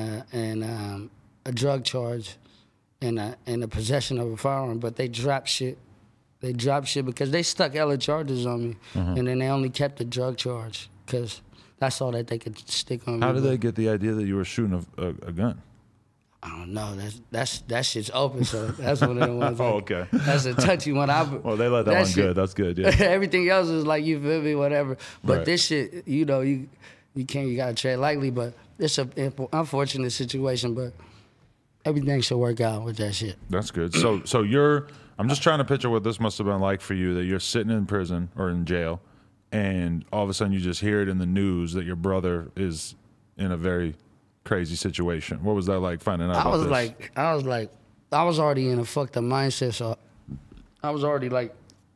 a drug charge and the possession of a firearm, but they dropped shit. They dropped shit because they stuck hella charges on me, and then they only kept the drug charge because that's all that they could stick on me. How did they get the idea that you were shooting a gun? I don't know. That shit's open, so that's one of the ones. Oh, okay. That's a touchy one. Well, they let that one shit, good. That's good. Yeah. Everything else is like, you feel me, whatever. But right. This shit, you can't. You gotta tread lightly. But it's an unfortunate situation. But everything should work out with that shit. That's good. So I'm just trying to picture what this must have been like for you, that you're sitting in prison or in jail, and all of a sudden you just hear it in the news that your brother is in a very crazy situation. What was that like, finding out about this? I was already in a fucked up mindset, so I was already like,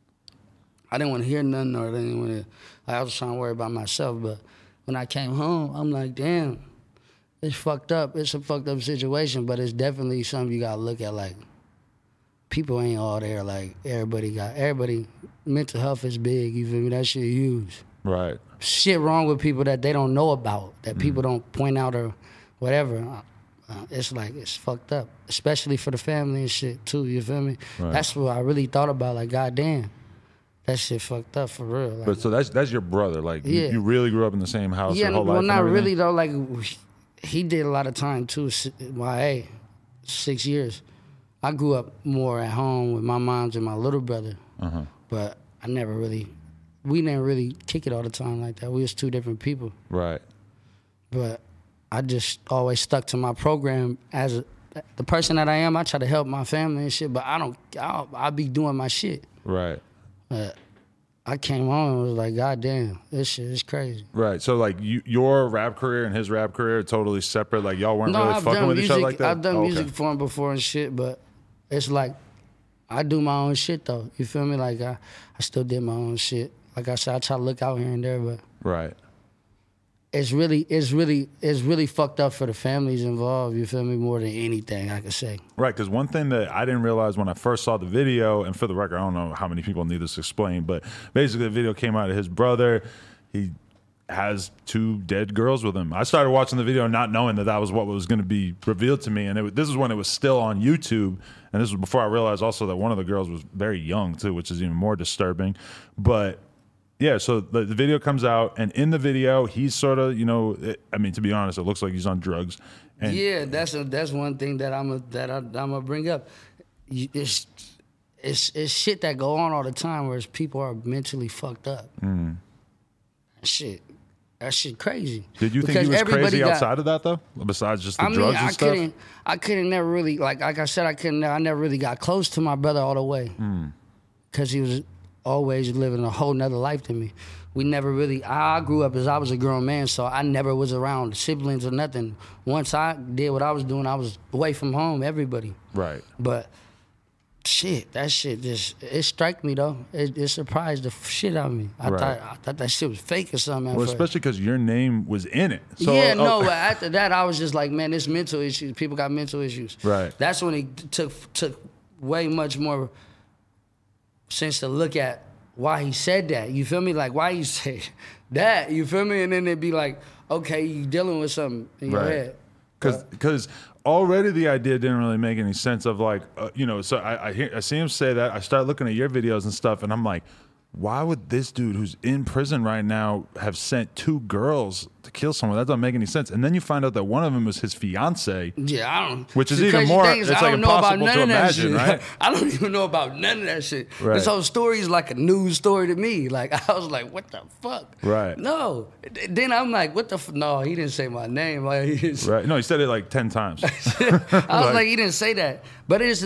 I didn't want to hear nothing, or I was trying to worry about myself. But when I came home, I'm like, damn, it's fucked up. It's a fucked up situation, but it's definitely something you gotta look at. Like, people ain't all there. Like, everybody mental health is big. You feel me? That shit huge. Right. Shit wrong with people that they don't know about, that people don't point out or whatever. It's like, it's fucked up, especially for the family and shit too. You feel me? Right. That's what I really thought about. Like, goddamn, that shit fucked up for real. Like, but so that's your brother. Like, you really grew up in the same house your whole life? Well, not really though. Like, he did a lot of time too. YA, 6 years. I grew up more at home with my moms and my little brother. But we didn't really kick it all the time like that. We was two different people. Right. But I just always stuck to my program as the person that I am. I try to help my family and shit, but I'll be doing my shit. Right. I came home and was like, God damn, this shit is crazy. Right. So, like, your rap career and his rap career are totally separate? Like, y'all weren't really fucking with each other like that? I've done music for him before and shit, but it's like, I do my own shit, though. You feel me? Like, I still did my own shit. like I said, I try to look out here and there, but Right. it's really fucked up for the families involved. You feel me? More than anything I could say. Right, because one thing that I didn't realize when I first saw the video, and for the record, I don't know how many people need this explained, but basically the video came out of his brother. He has 2 dead girls with him. I started watching the video not knowing that was what was going to be revealed to me, and this is when it was still on YouTube, and this was before I realized also that one of the girls was very young too, which is even more disturbing. But yeah, so the video comes out, and in the video, he's sort of, I mean, to be honest, it looks like he's on drugs. And yeah, that's one thing that I'm gonna bring up. It's shit that go on all the time, where people are mentally fucked up. That shit crazy. Did you think he was crazy outside of that though? Besides just the drugs and stuff? I couldn't never really, like I said, I never really got close to my brother all the way. Because he was always living a whole nother life than me. We never really, I grew up as I was a grown man, so I never was around siblings or nothing. Once I did what I was doing, I was away from home, everybody. Right. But shit, that shit it struck me though. It surprised the shit out of me. I thought that shit was fake or something. Well, especially because your name was in it. So, yeah, no. But after that, I was just like, man, this mental issues. People got mental issues. Right. That's when it took way much more sense to look at why he said that. You feel me? Like why he say that. You feel me? And then it'd be like, okay, you dealing with something in your head. Because already the idea didn't really make any sense of like, so I see him say that. I start looking at your videos and stuff, and I'm like, why would this dude who's in prison right now have sent 2 girls to kill someone? That doesn't make any sense. And then you find out that one of them was his fiance. Yeah, I don't. Which is even more, it's like impossible to imagine, right? I don't even know about none of that shit. Right. This whole story is like a news story to me. Like, I was like, what the fuck? Right. No. Then I'm like, what the no, he didn't say my name. Like, right. No, he said it like 10 times. I was like, he didn't say that. But it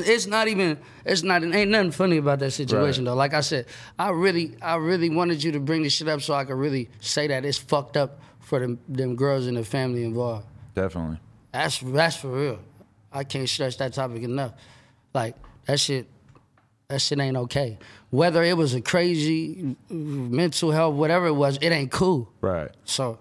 ain't nothing funny about that situation though. Like I said, I really wanted you to bring this shit up so I could really say that it's fucked up for them girls and the family involved. Definitely. That's for real. I can't stress that topic enough. Like that shit ain't okay. Whether it was a crazy mental health, whatever it was, it ain't cool. Right. So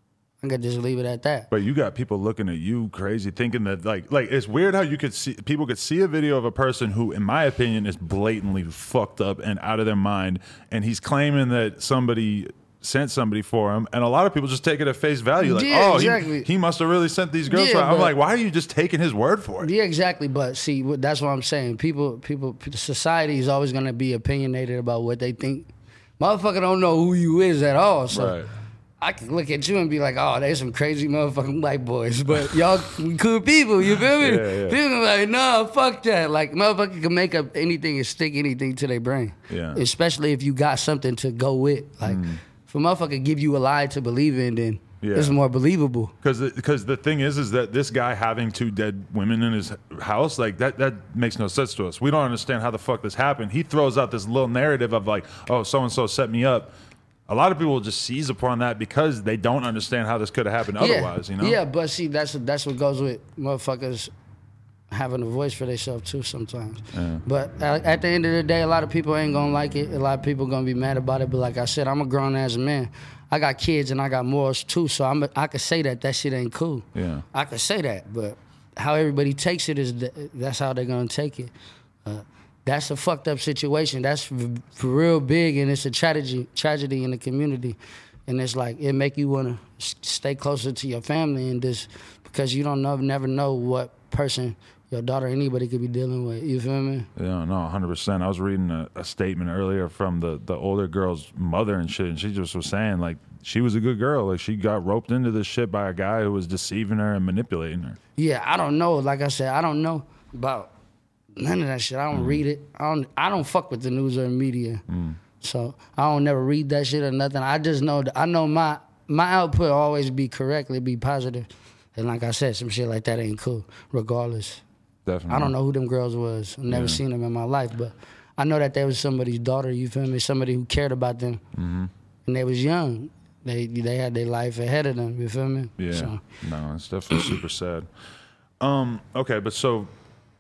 I could just leave it at that. But you got people looking at you crazy, thinking that like it's weird how people could see a video of a person who, in my opinion, is blatantly fucked up and out of their mind, and he's claiming that somebody sent somebody for him, and a lot of people just take it at face value, like, exactly. he must have really sent these girls. Yeah, I'm like, why are you just taking his word for it? Yeah, exactly. But see, that's what I'm saying. People, society is always gonna be opinionated about what they think. Motherfucker don't know who you is at all. So. Right. I can look at you and be like, oh, they some crazy motherfucking white boys. But y'all cool people, you feel me? Yeah. People be like, no, fuck that. Like, motherfucker can make up anything and stick anything to their brain. Yeah. Especially if you got something to go with. Like, if a motherfucker give you a lie to believe in, then it's more believable. Because the thing is that this guy having 2 dead women in his house, like, that makes no sense to us. We don't understand how the fuck this happened. He throws out this little narrative of like, oh, so-and-so set me up. A lot of people will just seize upon that because they don't understand how this could have happened otherwise, Yeah, but see, that's what goes with motherfuckers having a voice for themselves too sometimes. Yeah. But at the end of the day, a lot of people ain't gonna like it. A lot of people gonna be mad about it. But like I said, I'm a grown-ass man. I got kids and I got morals too, so I could say that shit ain't cool. Yeah, I could say that, but how everybody takes it is that's how they're gonna take it. That's a fucked up situation. That's for real big, and it's a tragedy in the community. And it's like, it make you want to stay closer to your family, and just because you don't never know what person your daughter or anybody could be dealing with. You feel me? Yeah, no, 100%. I was reading a statement earlier from the older girl's mother and shit, and she just was saying, like, she was a good girl. Like, she got roped into this shit by a guy who was deceiving her and manipulating her. Yeah, I don't know. Like I said, I don't know about none of that shit. I don't read it. I don't fuck with the news or the media. So I don't never read that shit or nothing. I just know I know my output always be correctly, be positive. And like I said, some shit like that ain't cool, regardless. Definitely. I don't know who them girls was. I've never seen them in my life, but I know that they was somebody's daughter, you feel me? Somebody who cared about them. And they was young. They had their life ahead of them, you feel me? Yeah. So. No, it's definitely super sad. Okay, but so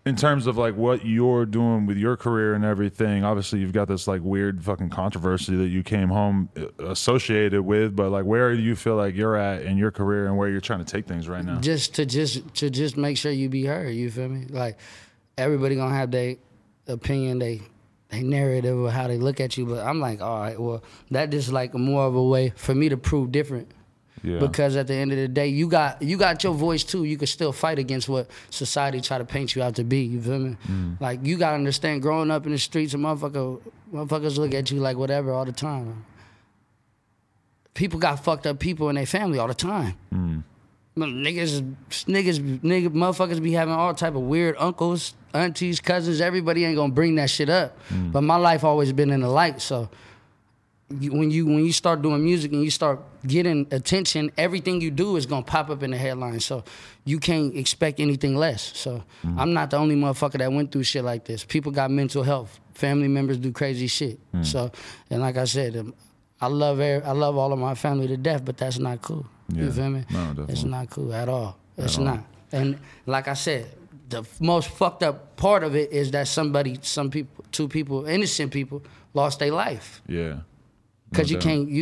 in terms of like what you're doing with your career and everything, obviously you've got this like weird fucking controversy that you came home associated with, but like where do you feel like you're at in your career and where you're trying to take things right now? Just to make sure you be heard, you feel me? Like everybody gonna have their opinion, they narrative of how they look at you, but I'm like, all right, well, that just like more of a way for me to prove different. Yeah. Because at the end of the day, you got your voice too. You can still fight against what society try to paint you out to be. You feel me? Like you gotta understand, growing up in the streets, and motherfuckers look at you like whatever all the time. People got fucked up people in their family all the time. Motherfuckers be having all type of weird uncles, aunties, cousins. Everybody ain't gonna bring that shit up. But my life always been in the light, so. When you start doing music and you start getting attention, everything you do is gonna pop up in the headlines. So you can't expect anything less. So I'm not the only motherfucker that went through shit like this. People got mental health. Family members do crazy shit. So, and like I said, I love all of my family to death, but that's not cool. Yeah. You feel me? No, definitely. It's not cool at all. It's not. And like I said, the most fucked up part of it is that two people, innocent people, lost their life. Yeah. Because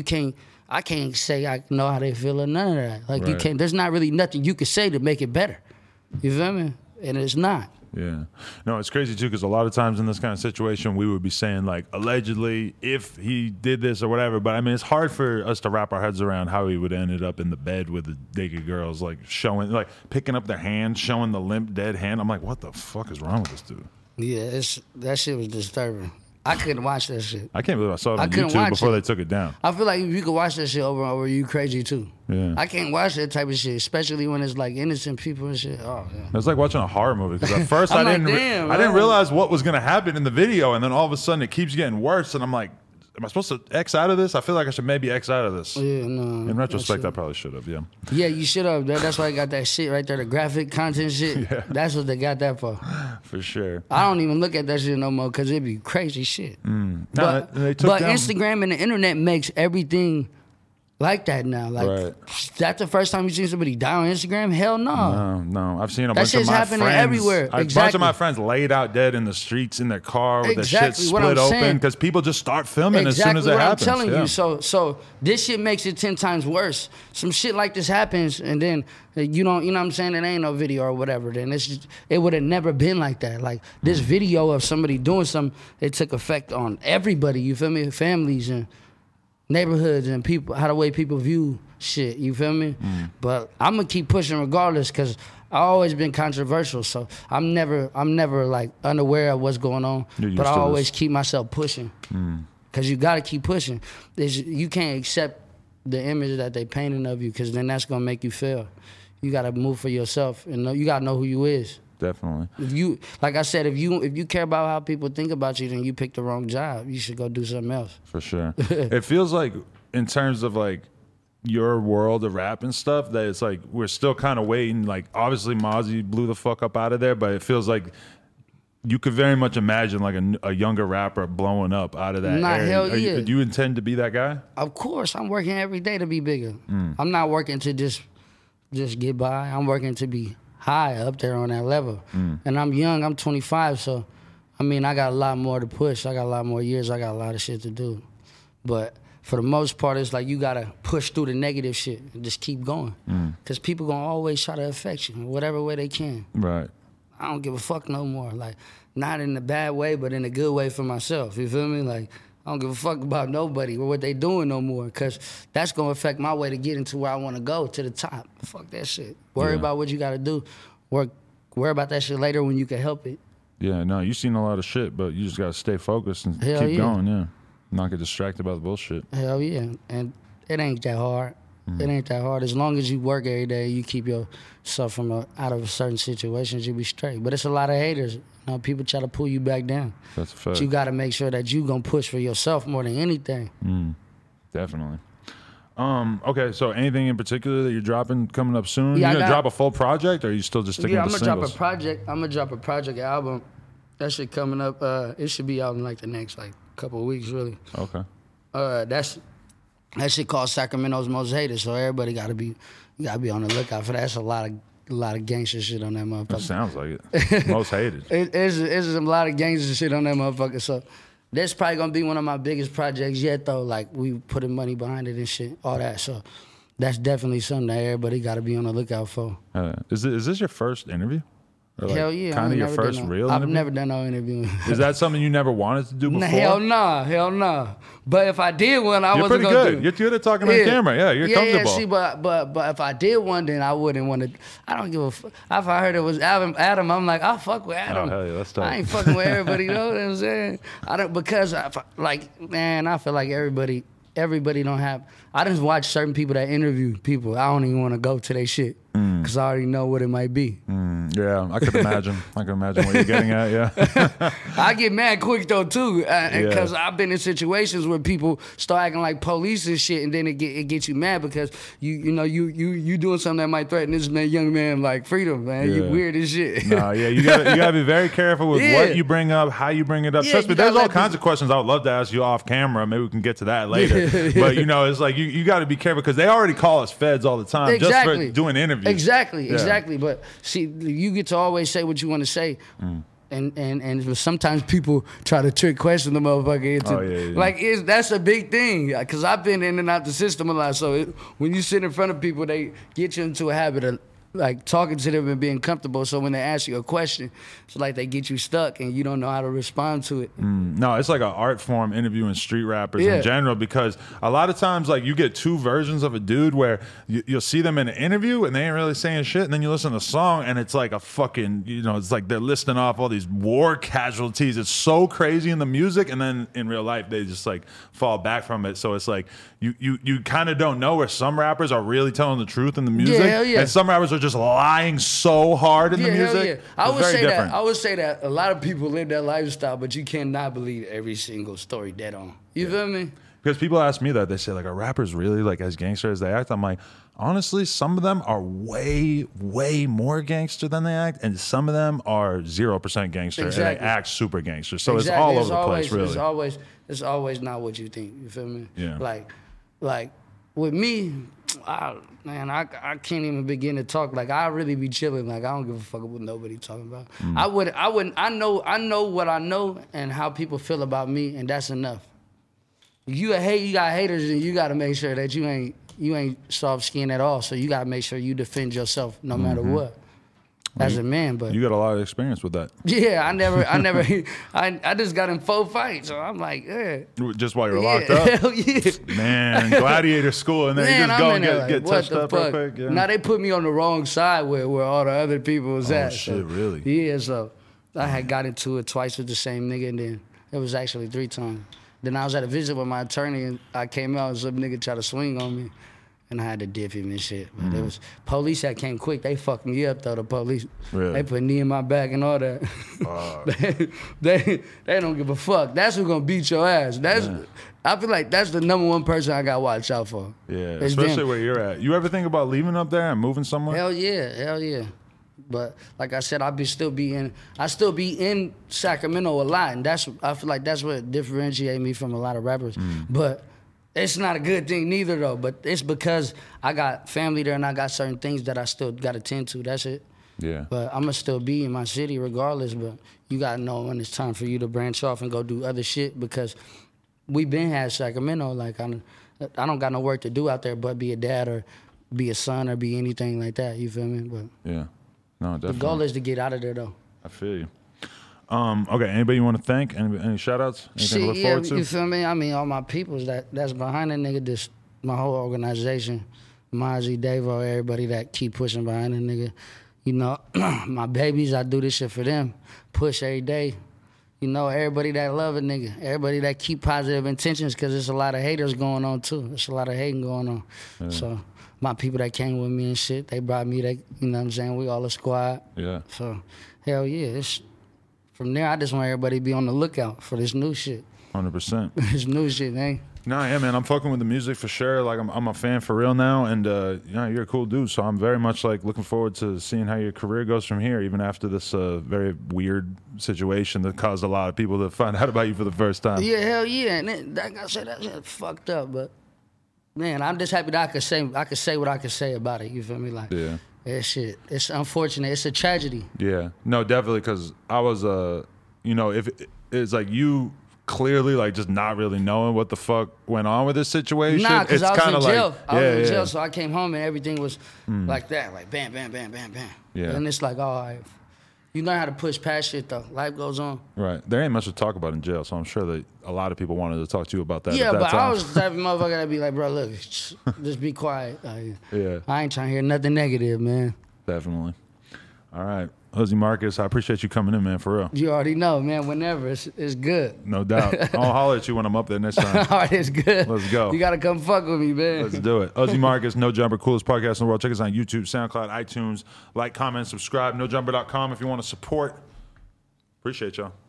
I can't say I know how they feel or none of that. Like you can't, there's not really nothing you can say to make it better. You feel me? And it's not. Yeah. No, it's crazy too, because a lot of times in this kind of situation, we would be saying like, allegedly, if he did this or whatever. But I mean, it's hard for us to wrap our heads around how he would have ended up in the bed with the naked girls, like picking up their hand, showing the limp, dead hand. I'm like, what the fuck is wrong with this dude? Yeah, that shit was disturbing. I couldn't watch that shit. I can't believe I saw it on YouTube before they took it down. I feel like if you could watch that shit over and over, you crazy too. Yeah. I can't watch that type of shit, especially when it's like innocent people and shit. Oh, yeah. It's like watching a horror movie, because at first I didn't realize what was going to happen in the video, and then all of a sudden it keeps getting worse, and I'm like, am I supposed to X out of this? I feel like I should maybe X out of this. Yeah, no. In retrospect, I probably should have, yeah. Yeah, you should have. That's why I got that shit right there, the graphic content shit. Yeah. That's what they got that for. For sure. I don't even look at that shit no more because it'd be crazy shit. But Instagram and the internet makes everything like that now. Like, that's the first time you seen somebody die on Instagram? Hell no. No. I've seen a bunch of my friends. Happening everywhere. A bunch of my friends laid out dead in the streets in their car with the shit split open because people just start filming as soon as it happens. I'm telling you. So this shit makes it 10 times worse. Some shit like this happens and then you know what I'm saying? It ain't no video or whatever. Then it would have never been like that. Like this video of somebody doing something, it took effect on everybody. You feel me? Families and neighborhoods and people, how the way people view shit, you feel me? But I'm gonna keep pushing regardless, because I always been controversial, so I'm never like unaware of what's going on. But I always keep myself pushing, because you gotta keep pushing. You can't accept the image that they painting of you, because then that's gonna make you fail. You gotta move for yourself, and you gotta know who you is. Definitely. If you, like I said, if you care about how people think about you, then you picked the wrong job. You should go do something else. For sure. It feels like, in terms of like your world of rap and stuff, that it's like we're still kind of waiting. Like obviously Mozzie blew the fuck up out of there, but it feels like you could very much imagine like a younger rapper blowing up out of that area. Hell yeah. Do you intend to be that guy? Of course. I'm working every day to be bigger. I'm not working to just get by. I'm working to be high up there on that level. And I'm young, I'm 25, so I mean I got a lot more to push. I got a lot more years, I got a lot of shit to do. But for the most part, it's like you gotta push through the negative shit and just keep going. Cause people gonna always try to affect you in whatever way they can. Right. I don't give a fuck no more. Like, not in a bad way, but in a good way for myself. You feel me? Like, I don't give a fuck about nobody or what they doing no more, because that's going to affect my way to get into where I want to go, to the top. Fuck that shit. Worry about what you got to do. Worry about that shit later when you can help it. Yeah, no, you've seen a lot of shit, but you just got to stay focused and keep going, Not get distracted by the bullshit. Hell yeah. And it ain't that hard. It ain't that hard. As long as you work every day, you keep yourself from out of certain situations, you'll be straight. But it's a lot of haters. You know, people try to pull you back down. That's a fact. But you got to make sure that you going to push for yourself more than anything. Definitely. Okay, so anything in particular that you're dropping coming up soon? Yeah, you gonna drop a full project, or are you still just sticking with the singles? I'm gonna drop a project album. That shit coming up. It should be out in like the next couple of weeks, really. Okay. That shit called Sacramento's Most Hated, so everybody gotta be on the lookout for that. That's a lot of a lot of gangster shit on that motherfucker. It sounds like it. Most hated. It's a lot of gangster shit on that motherfucker. So that's probably gonna be one of my biggest projects yet, though. Like, we putting money behind it and shit, all that. So that's definitely something that everybody got to be on the lookout for. Is this your first interview? Or Hell yeah. Kind of your first real I've interview? never done no interview. Is that something you never wanted to do before? Hell nah. But if I did one, I You're wasn't pretty gonna good. do. You're good at talking on camera. Yeah, you're comfortable. Yeah, see, but if I did one, then I wouldn't want to. I don't give a fuck. If I heard it was Adam, I'm like, I'll fuck with Adam. Oh, hell yeah, that's tough. I ain't fucking with everybody, you know what I'm saying? I don't, because, I feel like everybody don't have. I just watch certain people that interview people. I don't even want to go to their shit because I already know what it might be. Yeah, I could imagine. I can imagine what you're getting at. Yeah. I get mad quick though too, because I've been in situations where people start acting like police and shit, and then it gets you mad because you doing something that might threaten this young man like freedom, man. You weird as shit. Nah, yeah, you gotta be very careful with what you bring up, how you bring it up. Trust me, there's all kinds of questions I would love to ask you off camera. Maybe we can get to that later. But it's like you got to be careful because they already call us feds all the time just for doing interviews. Exactly. But see, you get to always say what you want to say. And sometimes people try to trick question the motherfucker into like that's a big thing because I've been in and out the system a lot. So when you sit in front of people, they get you into a habit of like talking to them and being comfortable. So when they ask you a question, it's like they get you stuck and you don't know how to respond to it. No, it's like an art form interviewing street rappers in general because a lot of times like you get two versions of a dude where you'll see them in an interview and they ain't really saying shit, and then you listen to a song and it's like a fucking, it's like they're listing off all these war casualties. It's so crazy in the music, and then in real life they just like fall back from it. So it's like you kind of don't know where some rappers are really telling the truth in the music, and some rappers are just lying so hard in the music. I would say that a lot of people live that lifestyle, but you cannot believe every single story dead on. You feel me? Because people ask me that. They say, like, are rappers really like as gangster as they act? I'm like, honestly, some of them are way, way more gangster than they act, and some of them are 0% gangster and they act super gangster. So it's all over the place, really. It's always not what you think. You feel me? Yeah. Like with me, I can't even begin to talk. Like, I really be chilling. Like, I don't give a fuck what nobody talking about. I know what I know and how people feel about me, and that's enough. You got haters, and you got to make sure that you ain't soft skinned at all. So you got to make sure you defend yourself no matter what. As a man, but you got a lot of experience with that. Yeah, I just got in 4 fights, so I'm like, just while you're locked up. Hell yeah, man, gladiator school, and then you just go and get touched up real quick. Yeah. Now they put me on the wrong side where all the other people was at. Oh shit, really? Yeah, so I had got into it twice with the same nigga, and then it was actually 3 times. Then I was at a visit with my attorney, and I came out and some nigga tried to swing on me. And I had to dip him and shit. But it was police that came quick. They fucked me up though, the police. Really? They put a knee in my back and all that. They don't give a fuck. That's who's gonna beat your ass. I feel like that's the number one person I gotta watch out for. Yeah, especially where you're at. You ever think about leaving up there and moving somewhere? Hell yeah. But like I said, I still be in Sacramento a lot, and I feel like that's what differentiates me from a lot of rappers. But it's not a good thing neither, though. But it's because I got family there and I got certain things that I still got to tend to. That's it. Yeah. But I'm going to still be in my city regardless. But you got to know when it's time for you to branch off and go do other shit because we been had Sacramento. Like, I don't got no work to do out there but be a dad or be a son or be anything like that. You feel me? But yeah. No, definitely. The goal is to get out of there, though. I feel you. Okay, anybody you want to thank? Any shout-outs? Anything to look forward to? You feel me? I mean, all my peoples that's behind that nigga, my whole organization, Mozzie, Davo, everybody that keep pushing behind that nigga. You know, my babies, I do this shit for them. Push every day. You know, everybody that love a nigga, everybody that keep positive intentions, because there's a lot of haters going on, too. There's a lot of hating going on. Yeah. So my people that came with me and shit, they brought me, you know what I'm saying? We all a squad. Yeah. So, hell yeah, from there, I just want everybody to be on the lookout for this new shit. 100%. This new shit, man. Nah, yeah, man, I'm fucking with the music for sure. Like, I'm a fan for real now, and you're a cool dude. So I'm very much like looking forward to seeing how your career goes from here, even after this very weird situation that caused a lot of people to find out about you for the first time. Yeah, hell yeah, and then, like I said, that shit fucked up, but man, I'm just happy that I could say what I could say about it. You feel me? Like, yeah. It's unfortunate. It's a tragedy. Yeah, no, definitely, because I was, you know, if it's like you clearly like just not really knowing what the fuck went on with this situation. Nah, because I was in jail. Like, I was in jail, so I came home and everything was like that, like bam, bam, bam, bam, bam. Yeah. And it's like, all right, you learn how to push past shit though. Life goes on. Right. There ain't much to talk about in jail, so I'm sure that a lot of people wanted to talk to you about that. Yeah, at that but time. I was the type of motherfucker that'd be like, bro, look, just be quiet. Yeah. I ain't trying to hear nothing negative, man. Definitely. All right. Jose Marcus, I appreciate you coming in, man, for real. You already know, man. Whenever it's good. No doubt. I'll holler at you when I'm up there next time. All right, it's good. Let's go. You gotta come fuck with me, man. Let's do it. Jose Marcus, No Jumper, coolest podcast in the world. Check us out on YouTube, SoundCloud, iTunes. Like, comment, subscribe. NoJumper.com if you want to support. Appreciate y'all.